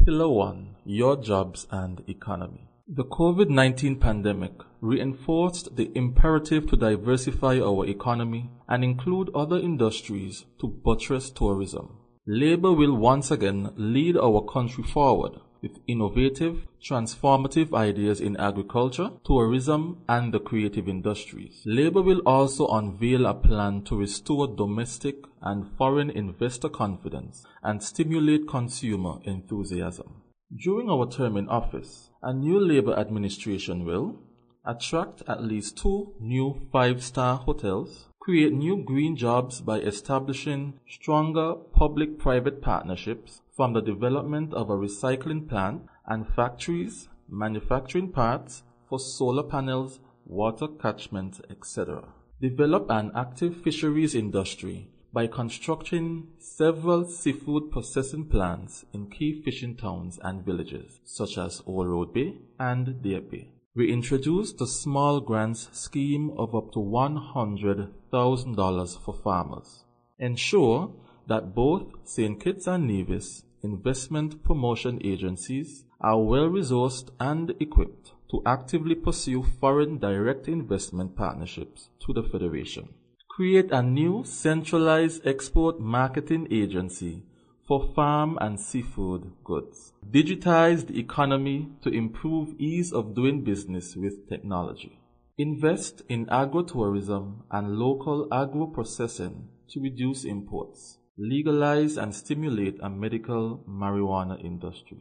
Pillar 1: Your Jobs and Economy. The COVID-19 pandemic reinforced the imperative to diversify our economy and include other industries to buttress tourism. Labour will once again lead our country forward with innovative, transformative ideas in agriculture, tourism, and the creative industries. Labour will also unveil a plan to restore domestic and foreign investor confidence and stimulate consumer enthusiasm. During our term in office, a new Labour administration will attract at least 2 new 5-star hotels, create new green jobs by establishing stronger public-private partnerships from the development of a recycling plant and factories manufacturing parts for solar panels, water catchment, etc. Develop an active fisheries industry by constructing several seafood processing plants in key fishing towns and villages such as Old Road Bay and Deer Bay. We introduced the small grants scheme of up to $100,000 for farmers. Ensure that both St. Kitts and Nevis investment promotion agencies are well-resourced and equipped to actively pursue foreign direct investment partnerships to the Federation. Create a new centralized export marketing agency for farm and seafood goods. Digitize the economy to improve ease of doing business with technology. Invest in agro-tourism and local agro-processing to reduce imports. Legalize and stimulate a medical marijuana industry.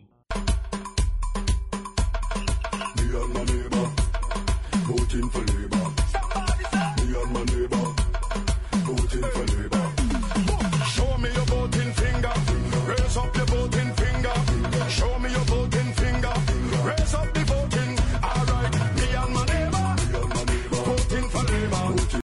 Me and my neighbor, voting for Labour. Me and my neighbor, voting for Labour.